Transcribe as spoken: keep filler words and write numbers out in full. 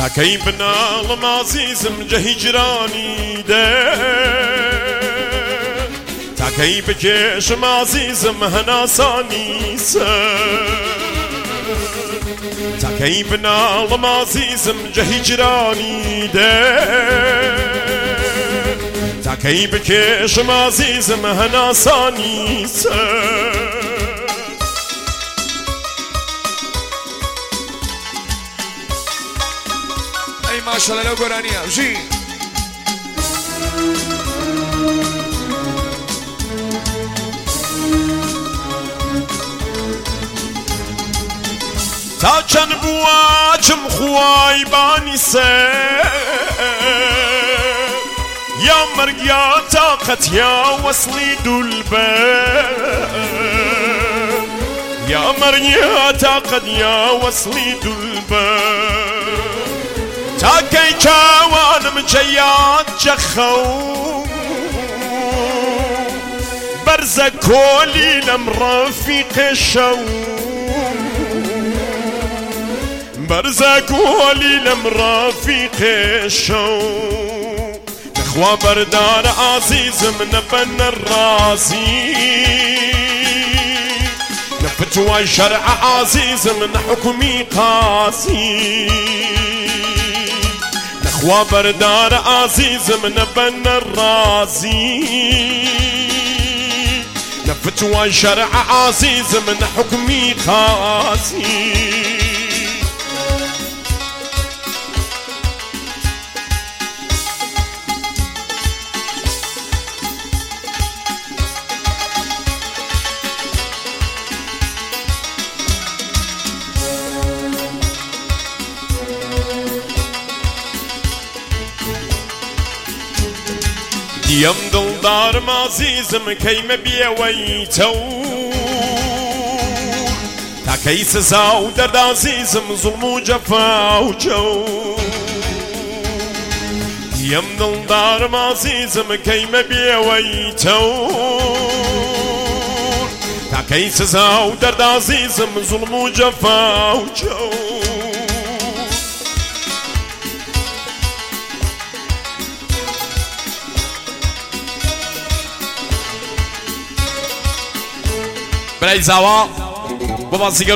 تاكي بنالم عزيزم جهجراني ده تاكي بكيشم عزيزم هناساني سر تاكي بنالم عزيزم جهجراني ده تاكي بكيشم عزيزم هناساني سر ما شاء الله لو قرانيا جي تا چند بواجم خواهی بانی سر یا مرگ یا طاقت یا وصلی دلبر یا مرگ یا طاقت یا وصلی دلبر تاكي كوانم جيات جخو برزة كولي لم رفيق الشو برزة كولي لم رفيق الشو اخوة بردار عزيز من بن الرازي نفتوى شرع عزيز من حكمي قاسي وبردار عزيز من بن الرازي نفتوى شرع عزيز من حكمي قاسي ديم دلدار عزيزم كيما بيويتو تا كيس زاو درد عزيزم ظلم وجفا وجو ديم دلدار عزيزم كيما بيويتو تا كيس زاو درد عزيزم ظلم وجفا وجو برای زوا با